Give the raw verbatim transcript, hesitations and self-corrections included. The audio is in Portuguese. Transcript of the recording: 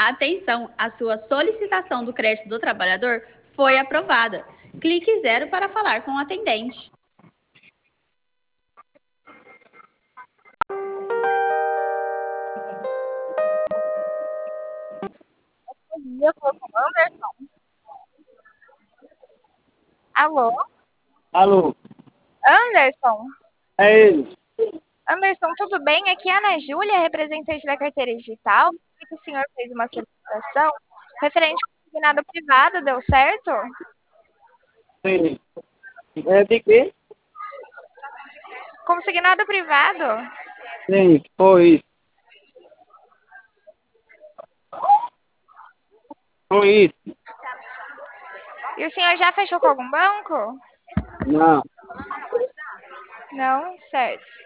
Atenção, a sua solicitação do crédito do trabalhador foi aprovada. Clique zero para falar com o atendente. Dia, falou com o Anderson. Alô? Alô, Anderson? é ele. Anderson, tudo bem? Aqui é a Ana Júlia, representante da carteira digital. Vi que o senhor fez uma solicitação referente ao consignado privado, deu certo? Sim. É de quê? Consignado privado? Sim, foi isso. Foi isso. E o senhor já fechou com algum banco? Não. Não? Certo.